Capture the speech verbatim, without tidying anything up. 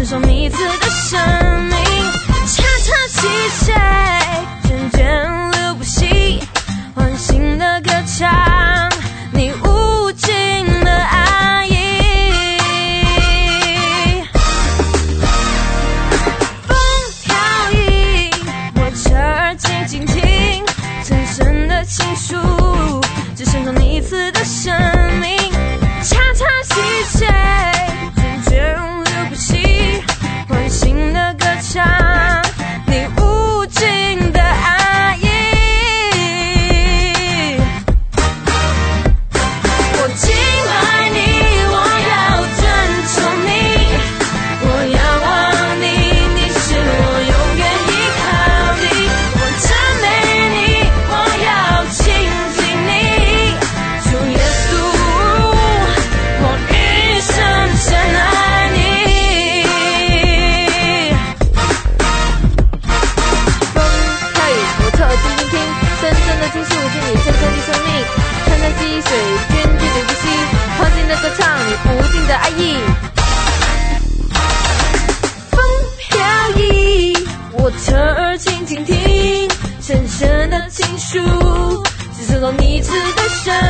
受彼此的生命，恰恰细水涓涓流不息，唤醒的歌唱，你无尽的爱意。风飘逸，我侧耳静静听，深深的情书，只剩下你一次的生命，恰恰细水涓涓流不息，唤醒的歌唱，你无尽的爱意。我敬爱你，我要尊重你，我仰望你，你是我永远依靠的。我赞美你，我要亲近你，主耶稣，我一生深爱你。风飘逸，我侧耳静静听，深深的倾诉进你深深的生命，潺潺溪水涓涓流不息，唤醒的歌唱，你无尽的爱意。风飘逸，我侧耳静静听，深深的倾诉，只剩到你一次的生